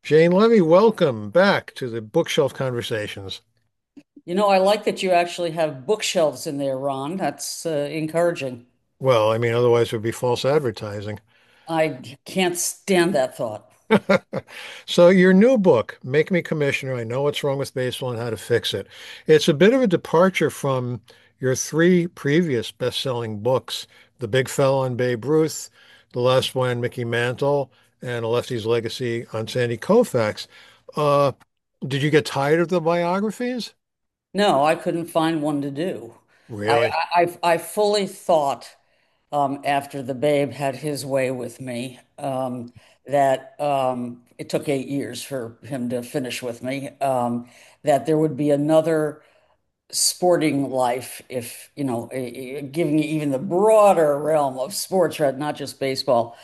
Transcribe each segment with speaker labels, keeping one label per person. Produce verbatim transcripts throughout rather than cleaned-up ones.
Speaker 1: Jane Levy, welcome back to the Bookshelf Conversations.
Speaker 2: You know, I like that you actually have bookshelves in there, Ron. That's uh, encouraging.
Speaker 1: Well, I mean, otherwise it would be false advertising.
Speaker 2: I can't stand that thought.
Speaker 1: So, your new book, Make Me Commissioner, I Know What's Wrong with Baseball and How to Fix It. It's a bit of a departure from your three previous best-selling books, The Big Fella on Babe Ruth, The Last One on Mickey Mantle, and A Lefty's Legacy on Sandy Koufax. Uh, did you get tired of the biographies?
Speaker 2: No, I couldn't find one to do. I
Speaker 1: Really?
Speaker 2: I, I I fully thought um, after the Babe had his way with me um, that um, it took eight years for him to finish with me. Um, that there would be another sporting life if, you know, eh, eh, giving even the broader realm of sports, right, not just baseball,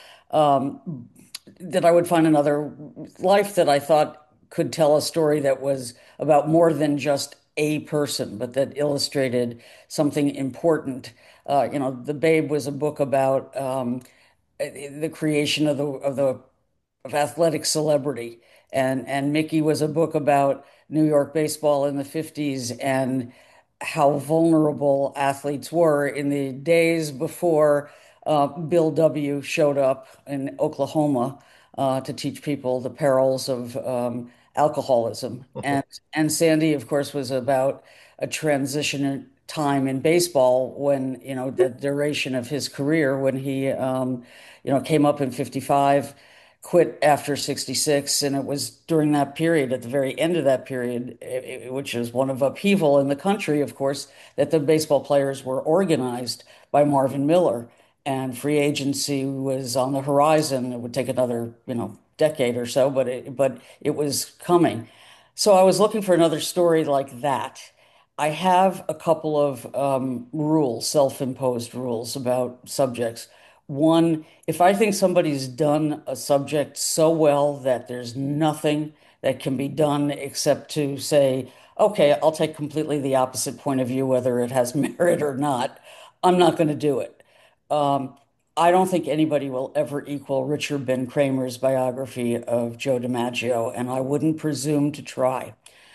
Speaker 2: um, that I would find another life that I thought could tell a story that was about more than just a person, but that illustrated something important. Uh, you know, The Babe was a book about um, eh, the creation of the of the of athletic celebrity. And and Mickey was a book about New York baseball in the fifties and how vulnerable athletes were in the days before uh, Bill W. showed up in Oklahoma uh, to teach people the perils of um, alcoholism. And and Sandy, of course, was about a transition time in baseball when, you know, the duration of his career when he, um, you know, came up in fifty-five, quit after sixty-six, and it was during that period, at the very end of that period, i- i- which is one of upheaval in the country, of course, that the baseball players were organized by Marvin Miller, and free agency was on the horizon. It would take another, you know, decade or so, but it, but it was coming. So I was looking for another story like that. I have a couple of um, rules, self-imposed rules about subjects. One, if I think somebody's done a subject so well that there's nothing that can be done except to say, okay, I'll take completely the opposite point of view, whether it has merit or not, I'm not going to do it. Um, I don't think anybody will ever equal Richard Ben Kramer's biography of Joe DiMaggio, and I wouldn't presume to try.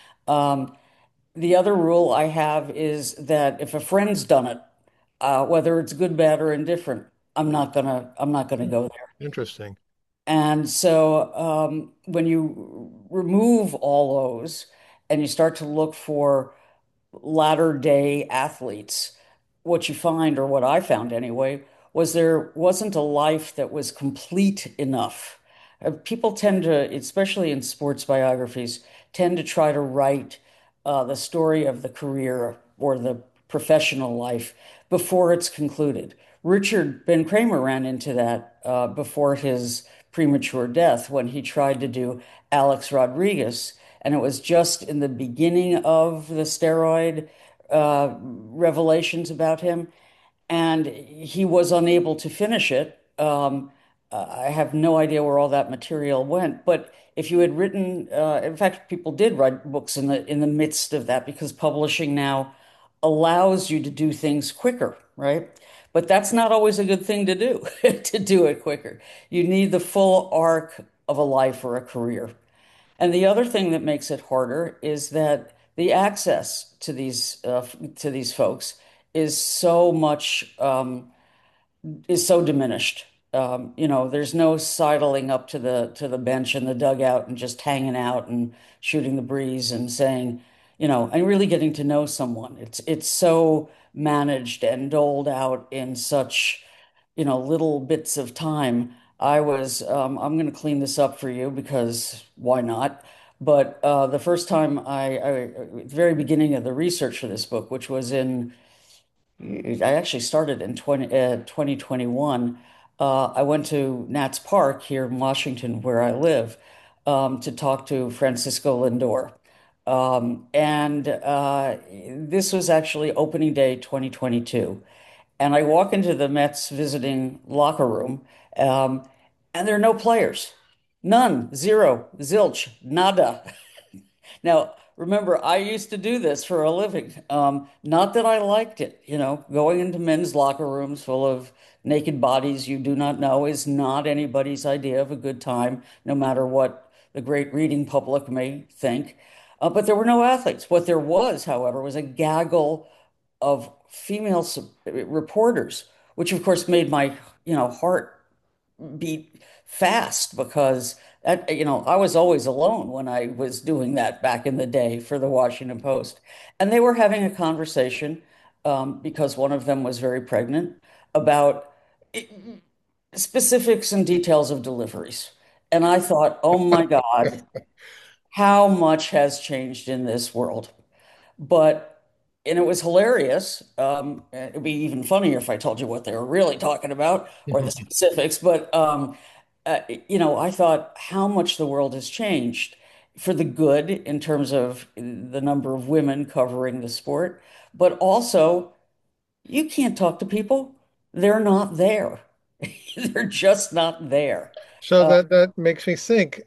Speaker 2: Um, the other rule I have is that if a friend's done it, uh, whether it's good, bad, or indifferent, I'm not gonna I'm not gonna go there.
Speaker 1: Interesting.
Speaker 2: And so um, when you remove all those and you start to look for latter day athletes, what you find, or what I found anyway, was there wasn't a life that was complete enough. Uh, people tend to, especially in sports biographies, tend to try to write uh, the story of the career or the professional life before it's concluded. Richard Ben Kramer ran into that uh, before his premature death when he tried to do Alex Rodriguez, and it was just in the beginning of the steroid uh, revelations about him, and he was unable to finish it. Um, uh, I have no idea where all that material went, but if you had written, uh, in fact, people did write books in the in the midst of that because publishing now allows you to do things quicker, right? But that's not always a good thing to do, to do it quicker. You need the full arc of a life or a career. And the other thing that makes it harder is that the access to these uh, to these folks is so much um, is so diminished. Um, you know, there's no sidling up to the to the bench in the dugout and just hanging out and shooting the breeze and saying, you know, and really getting to know someone. It's it's so managed and doled out in such, you know, little bits of time. I was, um, I'm going to clean this up for you because why not? But uh, the first time I, I, at the very beginning of the research for this book, which was in I actually started in twenty, uh, twenty twenty-one. Uh, I went to Nats Park here in Washington, where I live, um, to talk to Francisco Lindor. Um, and uh, this was actually opening day twenty twenty-two. And I walk into the Mets visiting locker room, um, and there are no players. None, zero, zilch, nada. Now, remember, I used to do this for a living. Um, not that I liked it, you know, going into men's locker rooms full of naked bodies you do not know is not anybody's idea of a good time, no matter what the great reading public may think. Uh, but there were no athletes. What there was, however, was a gaggle of female sub- reporters, which of course made my, you know, heart beat fast because that, you know, I was always alone when I was doing that back in the day for the Washington Post. And they were having a conversation um, because one of them was very pregnant about i- specifics and details of deliveries. And I thought, oh my God, how much has changed in this world? But, and it was hilarious. Um, it'd be even funnier if I told you what they were really talking about or the specifics. But, um, uh, you know, I thought how much the world has changed for the good in terms of the number of women covering the sport, but also you can't talk to people. They're not there. They're just not there.
Speaker 1: So
Speaker 2: Uh,
Speaker 1: that that makes me think,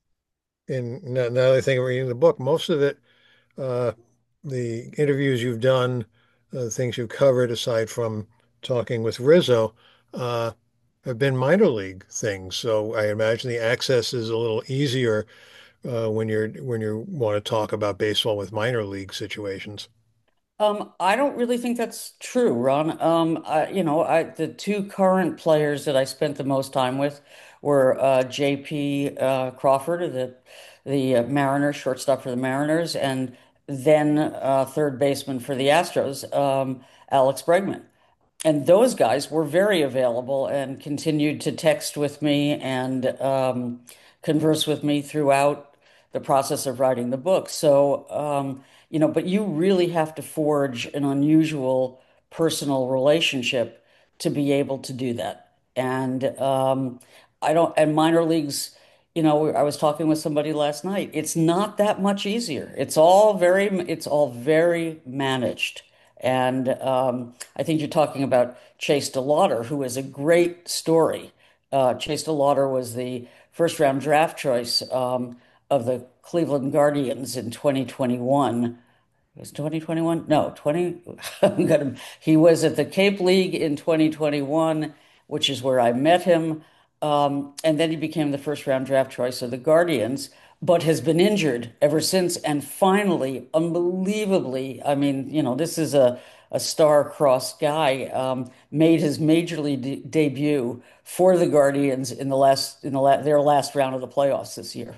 Speaker 1: in now, now that I think of reading the book, most of it, uh, the interviews you've done, uh, the things you've covered, aside from talking with Rizzo, uh, have been minor league things. So I imagine the access is a little easier uh, when you're when you want to talk about baseball with minor league situations.
Speaker 2: Um, I don't really think that's true, Ron. Um, I, you know, I the two current players that I spent the most time with were uh, J P uh, Crawford, the the uh, Mariners shortstop for the Mariners, and then uh, third baseman for the Astros, um, Alex Bregman. And those guys were very available and continued to text with me and um, converse with me throughout the process of writing the book. So, um, you know, but you really have to forge an unusual personal relationship to be able to do that. And um, I don't, and minor leagues, you know, I was talking with somebody last night. It's not that much easier. It's all very, it's all very managed. And um, I think you're talking about Chase DeLauter, who is a great story. Uh, Chase DeLauter was the first round draft choice um, of the Cleveland Guardians in twenty twenty-one. It was twenty twenty-one? No, twenty. I'm gonna, he was at the Cape League in twenty twenty-one, which is where I met him. Um, and then he became the first round draft choice of the Guardians, but has been injured ever since. And finally, unbelievably, I mean, you know, this is a, a star-crossed guy, um, made his major league de debut for the Guardians in the last in the la their last round of the playoffs this year.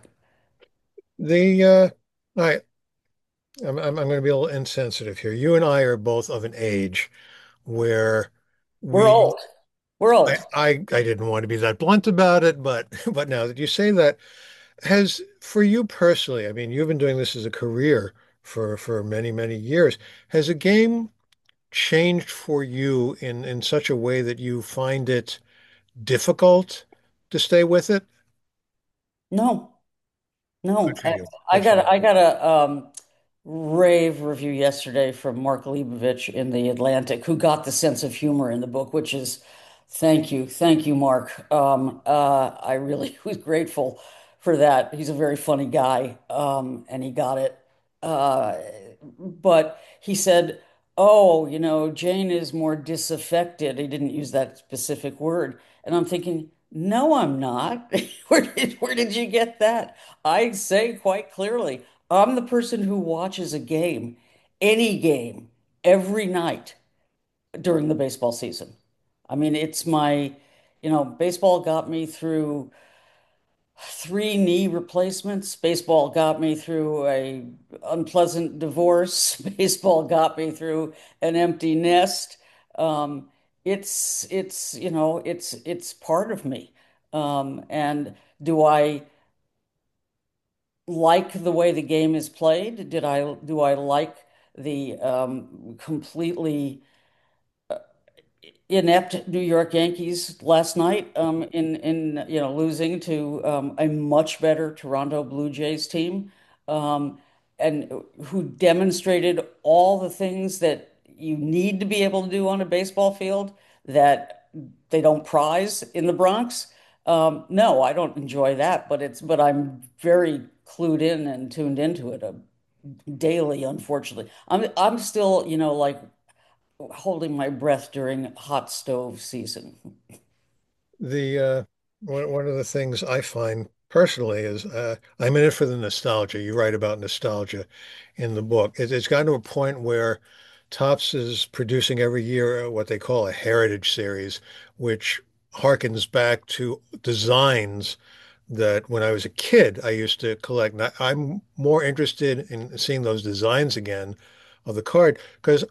Speaker 1: The uh, I I'm I'm, I'm going to be a little insensitive here. You and I are both of an age where
Speaker 2: We're
Speaker 1: we
Speaker 2: old. We're
Speaker 1: I,
Speaker 2: old.
Speaker 1: I I didn't want to be that blunt about it, but but now that you say that, has for you personally, I mean, you've been doing this as a career for for many, many years. Has a game changed for you in in such a way that you find it difficult to stay with it?
Speaker 2: No.
Speaker 1: Good
Speaker 2: No,
Speaker 1: for
Speaker 2: I
Speaker 1: you.
Speaker 2: I
Speaker 1: Good for
Speaker 2: got
Speaker 1: you.
Speaker 2: I got a um, rave review yesterday from Mark Leibovich in The Atlantic, who got the sense of humor in the book, which is thank you, thank you, Mark. Um, uh, I really was grateful for that. He's a very funny guy, um, and he got it. Uh, but he said, "Oh, you know, Jane is more disaffected." He didn't use that specific word, and I'm thinking, "No, I'm not. Where did where did you get that?" I say quite clearly, I'm the person who watches a game, any game, every night during the baseball season. I mean, it's my, you know, baseball got me through three knee replacements. Baseball got me through a unpleasant divorce. Baseball got me through an empty nest. Um, it's it's you know it's it's part of me. Um, and do I like the way the game is played? Did I do I like the um, completely inept New York Yankees last night um, in in you know losing to um, a much better Toronto Blue Jays team um, and who demonstrated all the things that you need to be able to do on a baseball field that they don't prize in the Bronx. Um, no, I don't enjoy that, but it's but I'm very clued in and tuned into it uh, daily, unfortunately. I'm I'm still, you know, like holding my breath during hot stove season.
Speaker 1: The uh, one one of the things I find personally is uh, I'm in it for the nostalgia. You write about nostalgia in the book. It, it's gotten to a point where Topps is producing every year uh, what they call a heritage series, which harkens back to designs that when I was a kid, I used to collect. And I, I'm more interested in seeing those designs again of the card because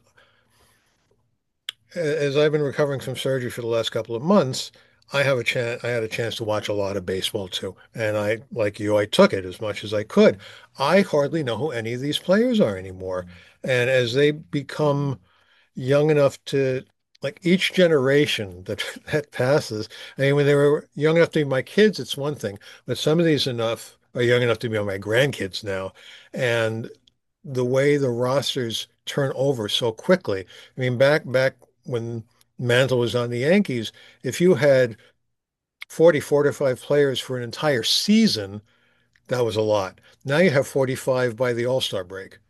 Speaker 1: as I've been recovering from surgery for the last couple of months, I have a chance, I had a chance to watch a lot of baseball too. And I, like you, I took it as much as I could. I hardly know who any of these players are anymore. And as they become young enough to, like each generation that that passes, I mean, when they were young enough to be my kids, it's one thing, but some of these enough are young enough to be my grandkids now. And the way the rosters turn over so quickly. I mean, back back when Mantle was on the Yankees, if you had forty, forty-five players for an entire season, that was a lot. Now you have forty-five by the All-Star break.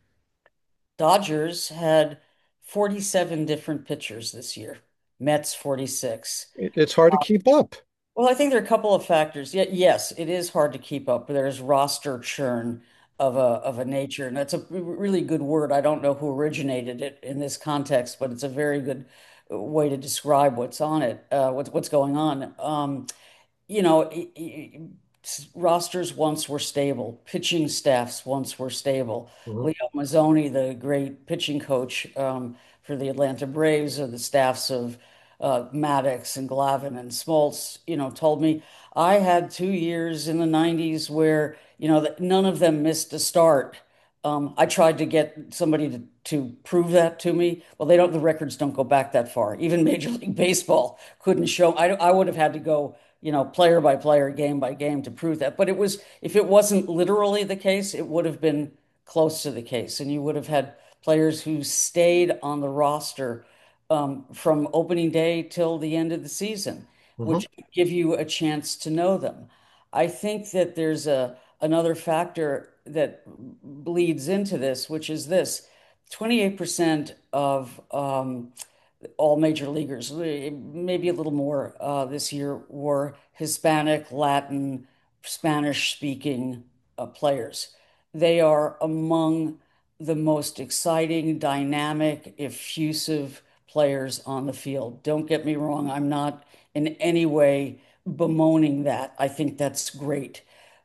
Speaker 2: Dodgers had forty-seven different pitchers this year. Mets forty-six.
Speaker 1: It, it's hard to keep up.
Speaker 2: Well, I think there are a couple of factors. Yeah, yes, it is hard to keep up. There's roster churn of a of a nature, and that's a really good word. I don't know who originated it in this context, but it's a very good way to describe what's on it, uh, what's what's going on. Um, you know, i- i- rosters once were stable, pitching staffs once were stable.
Speaker 1: Mhm.
Speaker 2: Leo Mazzoni, the great pitching coach um, for the Atlanta Braves, or the staffs of uh, Maddox and Glavine and Smoltz, you know, told me I had two years in the nineties where, you know, that none of them missed a start. Um, I tried to get somebody to, to prove that to me. Well, they don't, the records don't go back that far. Even Major League Baseball couldn't show. I, I would have had to go, you know, player by player, game by game to prove that. But it was, if it wasn't literally the case, it would have been close to the case. And you would have had players who stayed on the roster um, from opening day till the end of the season,
Speaker 1: Mhm.
Speaker 2: which would give you a chance to know them. I think that there's a another factor that bleeds into this, which is this: twenty-eight percent of um, all major leaguers, maybe a little more uh, this year, were Hispanic, Latin, Spanish speaking uh, players. They are among the most exciting, dynamic, effusive players on the field. Don't get me wrong, I'm not in any way bemoaning that. I think that's great,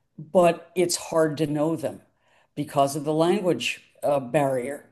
Speaker 2: but it's hard to know them because of the language uh, barrier.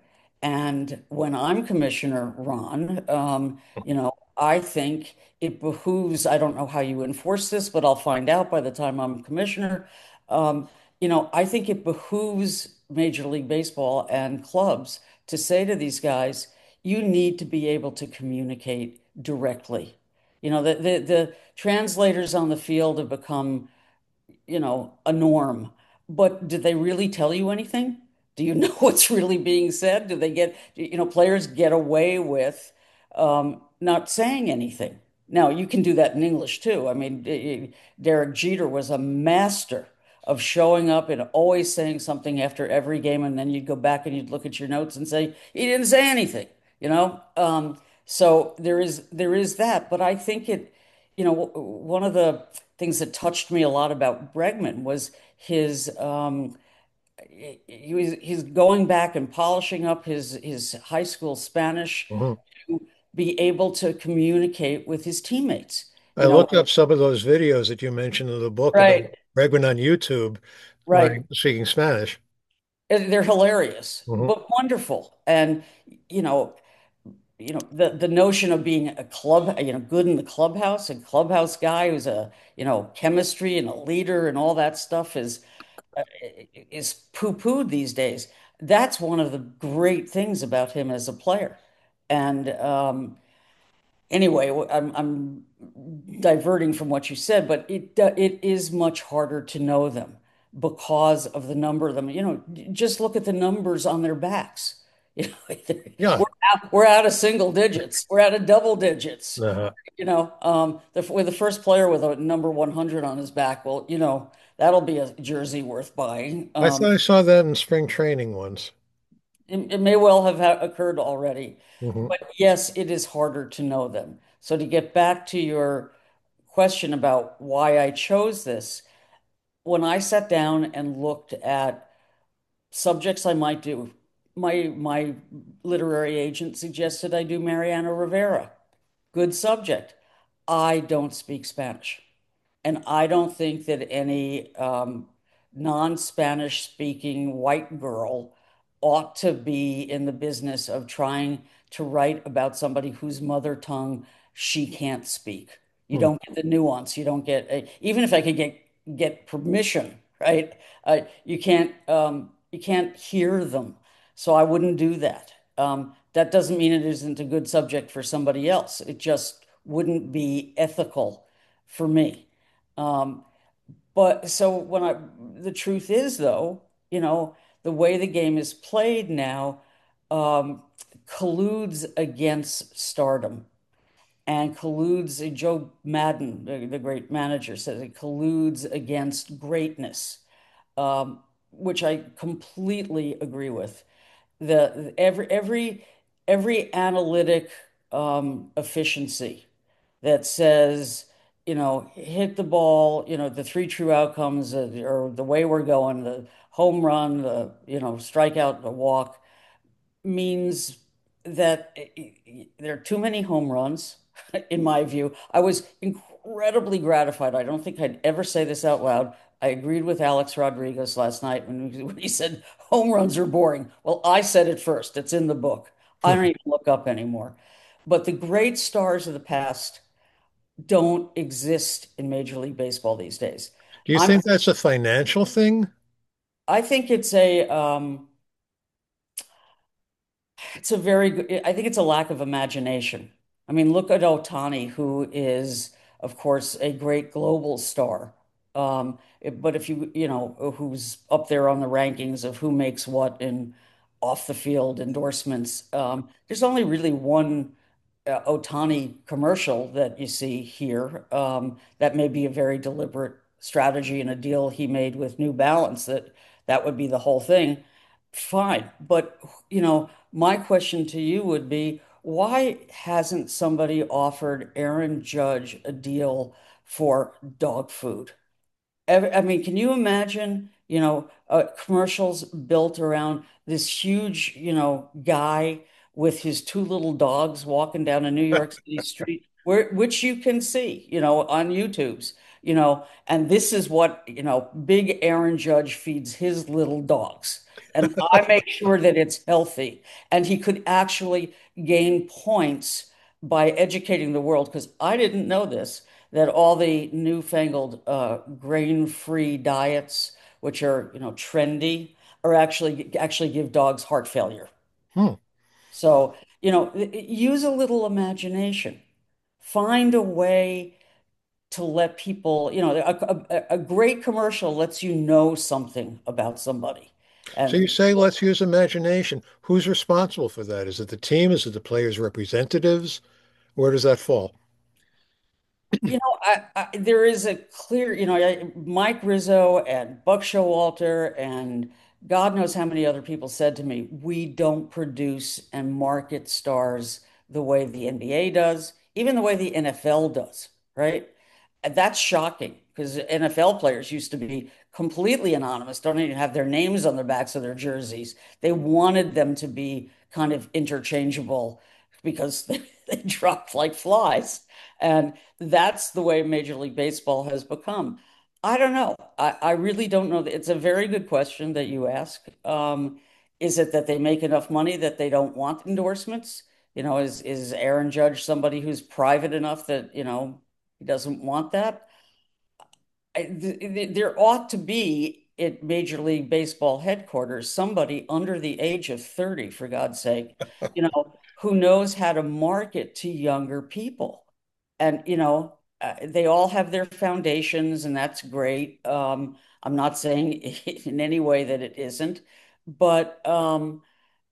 Speaker 2: And when I'm Commissioner, Ron, um, you know, I think it behooves, I don't know how you enforce this, but I'll find out by the time I'm Commissioner. Um, you know, I think it behooves Major League Baseball and clubs to say to these guys, you need to be able to communicate directly. You know, the, the, the translators on the field have become, you know, a norm. But did they really tell you anything? Do you know what's really being said? Do they get, you know, players get away with um, not saying anything? Now, you can do that in English too. I mean, eh, eh, Derek Jeter was a master of showing up and always saying something after every game, and then you'd go back and you'd look at your notes and say, he didn't say anything, you know? Um, so there is there is that, but I think it, you know, w- one of the things that touched me a lot about Bregman was his um, he was he's going back and polishing up his his high school Spanish
Speaker 1: Mhm.
Speaker 2: to be able to communicate with his teammates.
Speaker 1: I
Speaker 2: You know,
Speaker 1: looked up some of those videos that you mentioned in the book about
Speaker 2: right,
Speaker 1: Bregman on YouTube
Speaker 2: right.
Speaker 1: learning speaking Spanish.
Speaker 2: And they're hilarious,
Speaker 1: Mhm.
Speaker 2: but wonderful. And you know, you know, the the notion of being a club, you know, good in the clubhouse, a clubhouse guy who's a, you know, chemistry and a leader and all that stuff is uh, is poo-pooed these days. That's one of the great things about him as a player. And um, anyway, I'm I'm diverting from what you said, but it uh, it is much harder to know them because of the number of them. You know, just look at the numbers on their backs. You know,
Speaker 1: Yeah.
Speaker 2: we're out, we're out of single digits. We're out of double digits.
Speaker 1: Uh,
Speaker 2: You know, um, the, with the first player with a number one hundred on his back, well, you know, that'll be a jersey worth buying.
Speaker 1: I
Speaker 2: Um,
Speaker 1: thought I saw that in spring training once.
Speaker 2: it, it may well have ha occurred already,
Speaker 1: Hmm.
Speaker 2: but yes, it is harder to know them. So to get back to your question about why I chose this, when I sat down and looked at subjects I might do, my my literary agent suggested I do Mariana Rivera. Good subject. I don't speak Spanish. And I don't think that any um, non-Spanish speaking white girl ought to be in the business of trying to write about somebody whose mother tongue she can't speak. You
Speaker 1: Hmm.
Speaker 2: don't get the nuance. You don't get a, even if I could get get permission, right? Uh, you can't um, you can't hear them. So I wouldn't do that. Um, that doesn't mean it isn't a good subject for somebody else. It just wouldn't be ethical for me. Um, but so when I, the truth is though, you know, the way the game is played now, um, colludes against stardom and colludes, uh, Joe Madden, the, the great manager, says it colludes against greatness, um, which I completely agree with. The every every every analytic um, efficiency that says, you know, hit the ball, you know, the three true outcomes, uh, or the way we're going, the home run, the, you know, strikeout, the walk, means that there are too many home runs, in my view. I was incredibly gratified. I don't think I'd ever say this out loud. I agreed with Alex Rodriguez last night when, when he said home runs are boring. Well, I said it first. It's in the book. I don't even look up anymore. But the great stars of the past don't exist in Major League Baseball these days.
Speaker 1: Do you
Speaker 2: I'm,
Speaker 1: think that's a financial thing?
Speaker 2: I think it's a, um, it's a very good, I think it's a lack of imagination. I mean, look at Otani, who is, of course, a great global star. Um, it- but if you, you know, who's up there on the rankings of who makes what in off the field endorsements, um, there's only really one uh, Otani commercial that you see here. Um, that may be a very deliberate strategy and a deal he made with New Balance that that would be the whole thing. Fine. But, you know, my question to you would be, why hasn't somebody offered Aaron Judge a deal for dog food? Ev- I mean, can you imagine, you know, uh, commercials built around this huge, you know, guy with his two little dogs walking down a New York City street, where which you can see, you know, on YouTube's, you know, and this is what, you know, big Aaron Judge feeds his little dogs. And I make sure that it's healthy. And he could actually gain points by educating the world, because I didn't know this that all the newfangled uh, grain-free diets, which are, you know, trendy, are actually actually give dogs heart failure.
Speaker 1: Hmm.
Speaker 2: So, you know, use a little imagination. Find a way to let people, you know, a, a, a great commercial lets you know something about somebody.
Speaker 1: So you
Speaker 2: And
Speaker 1: say let's use imagination. Who's responsible for that? Is it the team? Is it the players' representatives? Where does that fall?
Speaker 2: you know, I, I, there is a clear, you know, I, Mike Rizzo and Buck Showalter and God knows how many other people said to me, we don't produce and market stars the way the N B A does, even the way the N F L does, right? And that's shocking because N F L players used to be completely anonymous, don't even have their names on the backs of their jerseys. They wanted them to be kind of interchangeable because they, they dropped like flies. And that's the way Major League Baseball has become. I don't know. I, I really don't know. It's a very good question that you ask. Um, is it that they make enough money that they don't want endorsements? You know, is is Aaron Judge somebody who's private enough that, you know, he doesn't want that? I, th th- there ought to be at Major League Baseball headquarters somebody under the age of thirty, for God's sake, you know, who knows how to market to younger people. And, you know, uh, they all have their foundations, and that's great. Um, I'm not saying in any way that it isn't, but um,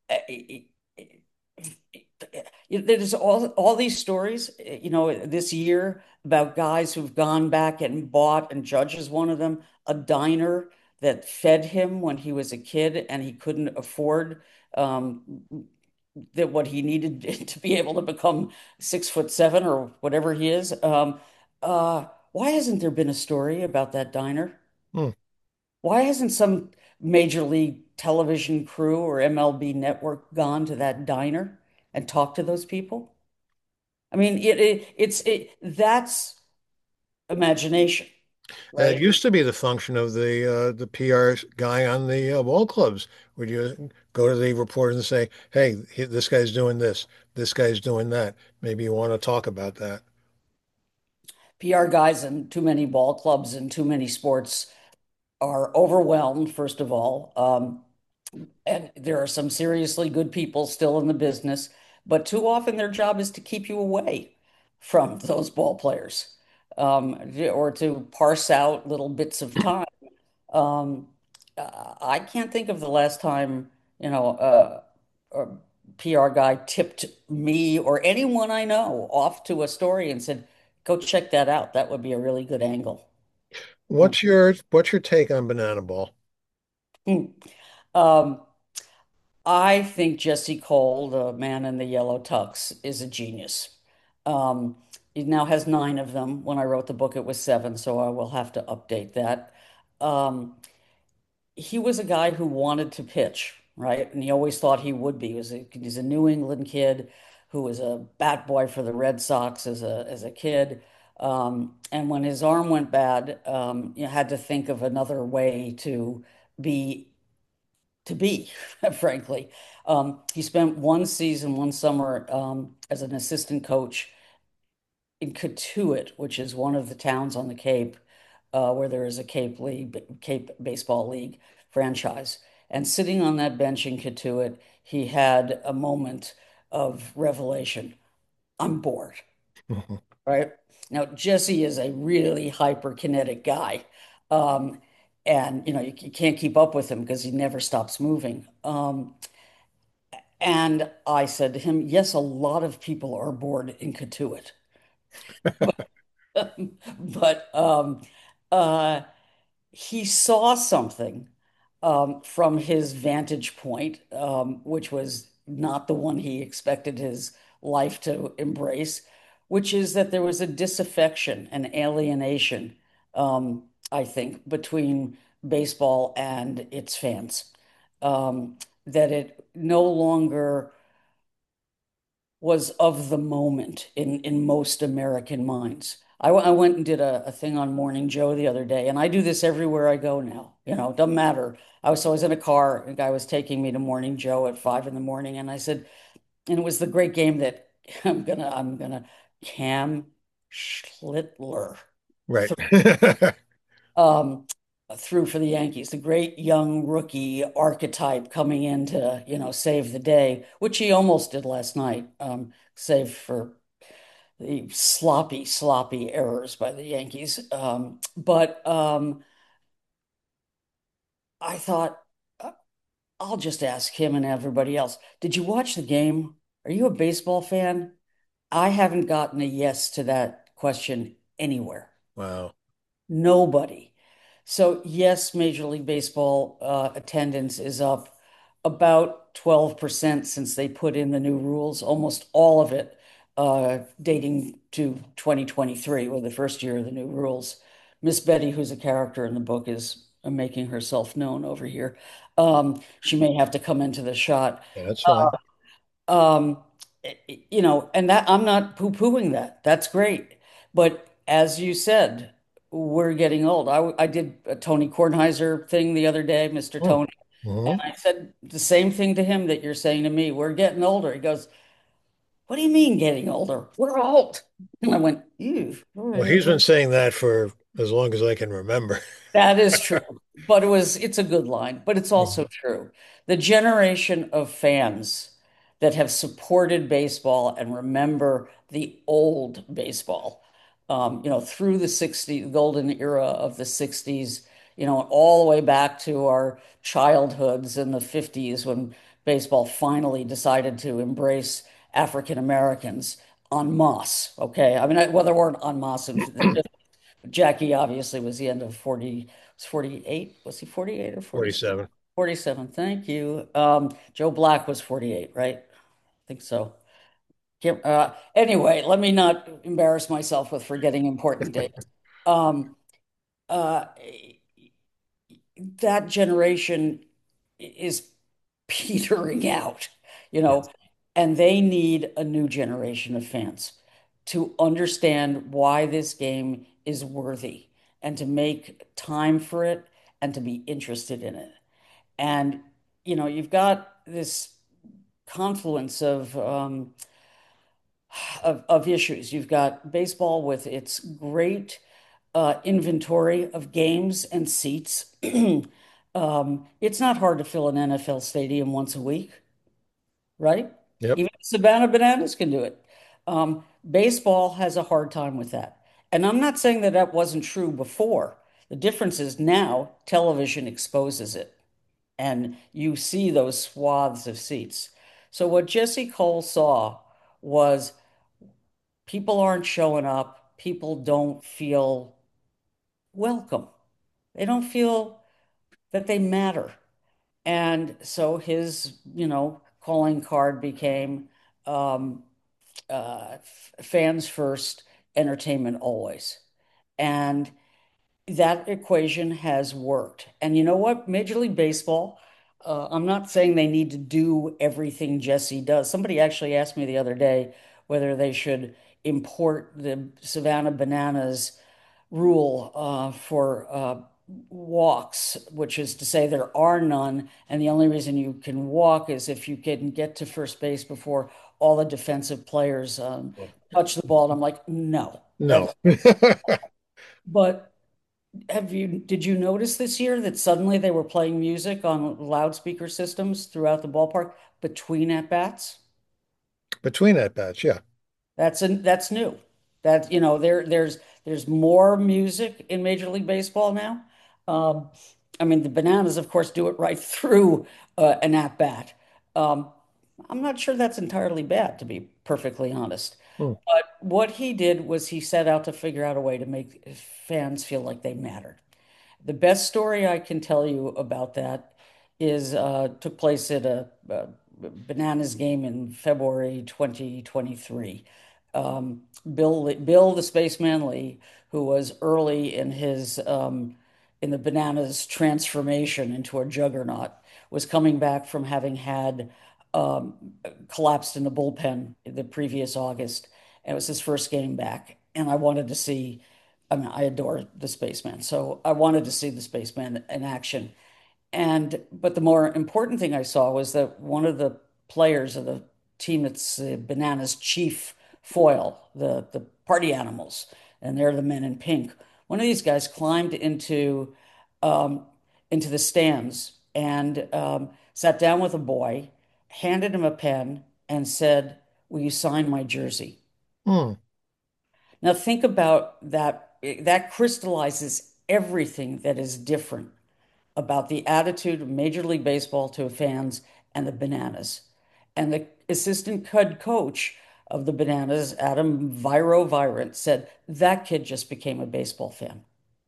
Speaker 2: there's all all these stories, you know, this year about guys who've gone back and bought, and Judge is one of them, a diner that fed him when he was a kid and he couldn't afford um, that what he needed to be able to become six foot seven or whatever he is. Um, uh, why hasn't there been a story about that diner?
Speaker 1: Hmm.
Speaker 2: Why hasn't some major league television crew or M L B network gone to that diner and talked to those people? I mean, it, it it's it that's imagination,
Speaker 1: It
Speaker 2: right?
Speaker 1: used to be the function of the uh, the P R guy on the uh, ball clubs. Would you go to the reporter and say, "Hey, he, this guy's doing this. This guy's doing that. Maybe you want to talk about that."
Speaker 2: P R guys in too many ball clubs and too many sports are overwhelmed, first of all. Um, and there are some seriously good people still in the business, but too often their job is to keep you away from those ball players, um, or to parse out little bits of time. Um, uh, I can't think of the last time, you know, uh, a P R guy tipped me or anyone I know off to a story and said, "Go check that out. That would be a really good angle." Um,
Speaker 1: What's your what's your take on Banana Ball?
Speaker 2: um, I think Jesse Cole, the man in the yellow tux, is a genius. Um, he now has nine of them. When I wrote the book, it was seven, so I will have to update that. Um, he was a guy who wanted to pitch, right? And he always thought he would be. He was a, he's a New England kid who was a bat boy for the Red Sox as a as a kid. Um, and when his arm went bad, um, you had to think of another way to be to be, frankly. Um, he spent one season, one summer um, as an assistant coach in Katuitt, which is one of the towns on the Cape uh, where there is a Cape League, Cape Baseball League franchise. And sitting on that bench in Katuitt, he had a moment of revelation. I'm bored, right? Now, Jesse is a really hyperkinetic guy. Um, and, you know, you, you can't keep up with him because he never stops moving. Um, and I said to him, yes, a lot of people are bored in Katuitt. But um, uh, he saw something um, from his vantage point, um, which was not the one he expected his life to embrace, which is that there was a disaffection, an alienation, um, I think, between baseball and its fans. Um, that it no longer was of the moment in in most American minds. I, I went and did a, a thing on Morning Joe the other day, and I do this everywhere I go now. You know, it doesn't matter. I was so I was in a car, a guy was taking me to Morning Joe at five in the morning, and I said, and it was the great game that I'm gonna I'm gonna Cam Schlittler
Speaker 1: Right.
Speaker 2: um, through for the Yankees, the great young rookie archetype coming in to, you know, save the day, which he almost did last night, um, save for the sloppy, sloppy errors by the Yankees. Um, but um, I thought, uh, I'll just ask him and everybody else. Did you watch the game? Are you a baseball fan? I haven't gotten a yes to that question anywhere.
Speaker 1: Wow.
Speaker 2: Nobody. So, yes, Major League Baseball uh, attendance is up about twelve percent since they put in the new rules, almost all of it uh, dating to twenty twenty-three, or the first year of the new rules. Miss Betty, who's a character in the book, is uh, making herself known over here. Um, she may have to come into the shot.
Speaker 1: Yeah, that's fine.
Speaker 2: Um, you know, and that I'm not poo-pooing that. That's great. But as you said, we're getting old. I, I did a Tony Kornheiser thing the other day, mister
Speaker 1: Oh.
Speaker 2: Tony, and
Speaker 1: Mhm.
Speaker 2: I said the same thing to him that you're saying to me. We're getting older. He goes, "What do you mean getting older? We're old." And I went, "Ew."
Speaker 1: Well, he's been saying that for as long as I can remember.
Speaker 2: That is true. But it was it's a good line, but it's also
Speaker 1: Mhm.
Speaker 2: true. The generation of fans that have supported baseball and remember the old baseball, um, you know, through the sixties, golden era of the sixties, you know, all the way back to our childhoods in the fifties when baseball finally decided to embrace African Americans en masse. Okay. I mean, I, well, there weren't en masse in the Jackie obviously was the end of forty, was forty-eight. Was he forty-eight or forty-seven?
Speaker 1: forty-seven.
Speaker 2: forty-seven. Thank you. Um, Joe Black was forty-eight, right? I think so. Can't- Uh, anyway, let me not embarrass myself with forgetting important dates. Um, uh, that generation is petering out, you
Speaker 1: Yes.
Speaker 2: know, and they need a new generation of fans to understand why this game is worthy and to make time for it and to be interested in it. And, you know, you've got this confluence of um, of, of issues. You've got baseball with its great uh, inventory of games and seats. Um, it's not hard to fill an N F L stadium once a week, right?
Speaker 1: Yep.
Speaker 2: Even Savannah Bananas can do it. Um, baseball has a hard time with that. And I'm not saying that that wasn't true before. The difference is now television exposes it, and you see those swaths of seats. So what Jesse Cole saw was people aren't showing up, people don't feel welcome. They don't feel that they matter. And so his, you know, calling card became um, uh, fans first, entertainment always. And that equation has worked. And you know what? Major League Baseball, uh, I'm not saying they need to do everything Jesse does. Somebody actually asked me the other day whether they should import the Savannah Bananas rule uh, for uh, walks, which is to say there are none, and the only reason you can walk is if you can get to first base before all the defensive players um, touch the ball. And I'm like, no,
Speaker 1: No.
Speaker 2: that's. But have you did you notice this year that suddenly they were playing music on loudspeaker systems throughout the ballpark between at bats?
Speaker 1: Between at bats, yeah.
Speaker 2: That's an, that's new. That you know there there's there's more music in Major League Baseball now. Um, I mean the Bananas, of course, do it right through uh, an at bat. Um, I'm not sure that's entirely bad, to be perfectly honest.
Speaker 1: Hmm.
Speaker 2: But what he did was he set out to figure out a way to make fans feel like they mattered. The best story I can tell you about that is uh, took place at a, a Bananas game in February twenty twenty-three. Um, Bill, Bill the Spaceman Lee, who was early in his um, in the Bananas transformation into a juggernaut, was coming back from having had um, collapsed in the bullpen the previous August, and it was his first game back. And I wanted to see I mean, I adore the Spaceman, so I wanted to see the Spaceman in action. And but the more important thing I saw was that one of the players of the team that's uh, Bananas chief foil, the the party animals, and they're the men in pink. One of these guys climbed into um, into the stands and um, sat down with a boy, handed him a pen, and said, "Will you sign my jersey?"
Speaker 1: Hmm.
Speaker 2: Now think about that. That crystallizes everything that is different about the attitude of Major League Baseball to fans and the Bananas. And the assistant head coach of the Bananas, Adam Viro Virant, said that kid just became a baseball fan.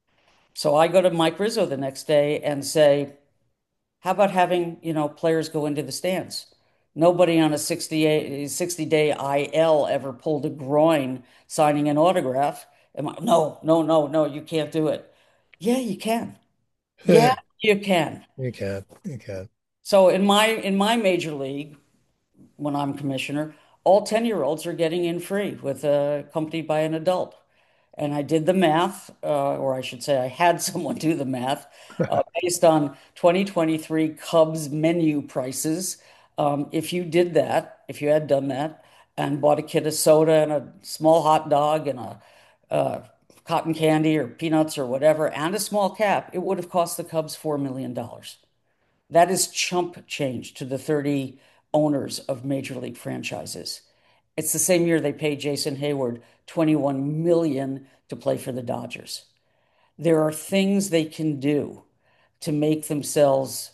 Speaker 2: So I go to Mike Rizzo the next day and say, how about having, you know, players go into the stands? Nobody on a sixty, sixty day I L ever pulled a groin signing an autograph. Am I, no, no, no, no, you can't do it. Yeah, you can. Yeah, you can.
Speaker 1: You can. You can.
Speaker 2: So in my in my major league, when I'm commissioner, all ten year olds are getting in free with uh, accompanied by an adult. And I did the math, uh, or I should say, I had someone do the math uh, based on twenty twenty-three Cubs menu prices. Um, if you did that, if you had done that, and bought a kid a soda and a small hot dog and a uh, cotton candy or peanuts or whatever, and a small cap, it would have cost the Cubs four million dollars. That is chump change to the thirty owners of major league franchises. It's the same year they paid Jason Hayward twenty-one million dollars to play for the Dodgers. There are things they can do to make themselves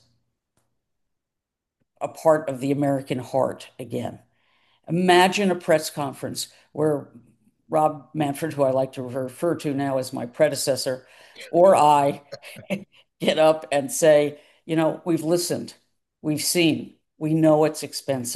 Speaker 2: a part of the American heart again. Imagine a press conference where Rob Manfred, who I like to refer to now as my predecessor, or I get up and say, you know, we've listened, we've seen, we know it's expensive.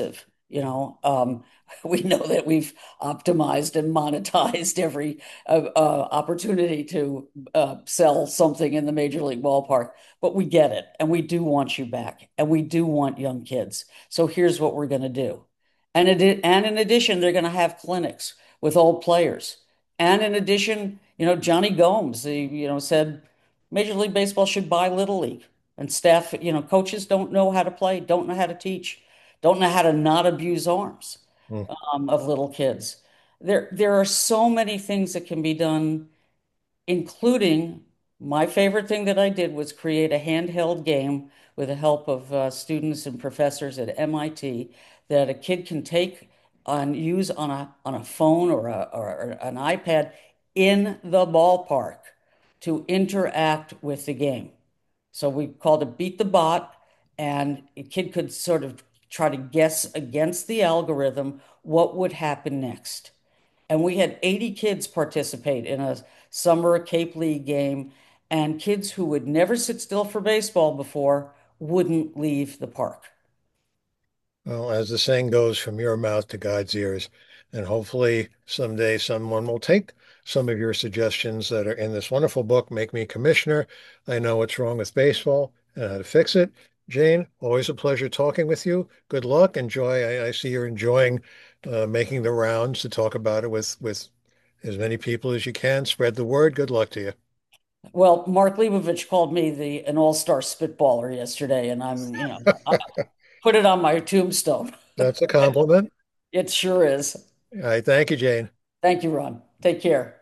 Speaker 2: You know, um, we know that we've optimized and monetized every uh, uh, opportunity to uh, sell something in the Major League ballpark, but we get it, and we do want you back, and we do want young kids. So here's what we're going to do, and it, and in addition, they're going to have clinics with old players, and in addition, you know, Johnny Gomes, he, you know, said Major League Baseball should buy Little League, and staff, you know, coaches don't know how to play, don't know how to teach, don't know how to not abuse arms
Speaker 1: Mm.
Speaker 2: um, of little kids. There, there are so many things that can be done, including my favorite thing that I did was create a handheld game with the help of uh, students and professors at M I T that a kid can take and use on a on a phone or, a, or an iPad in the ballpark to interact with the game. So we called it Beat the Bot, and a kid could sort of try to guess against the algorithm what would happen next. And we had eighty kids participate in a summer Cape League game, and kids who would never sit still for baseball before wouldn't leave the park.
Speaker 1: Well, as the saying goes, from your mouth to God's ears. And hopefully someday someone will take some of your suggestions that are in this wonderful book, Make Me Commissioner. I know what's wrong with baseball and how to fix it. Jane, always a pleasure talking with you. Good luck. Enjoy. I, I see you're enjoying uh, making the rounds to talk about it with, with as many people as you can. Spread the word. Good luck to you.
Speaker 2: Well, Mark Leibovich called me the an all-star spitballer yesterday, and I'm, you know, I put it on my tombstone.
Speaker 1: That's a compliment.
Speaker 2: It sure is.
Speaker 1: All right. Thank you, Jane.
Speaker 2: Thank you, Ron. Take care.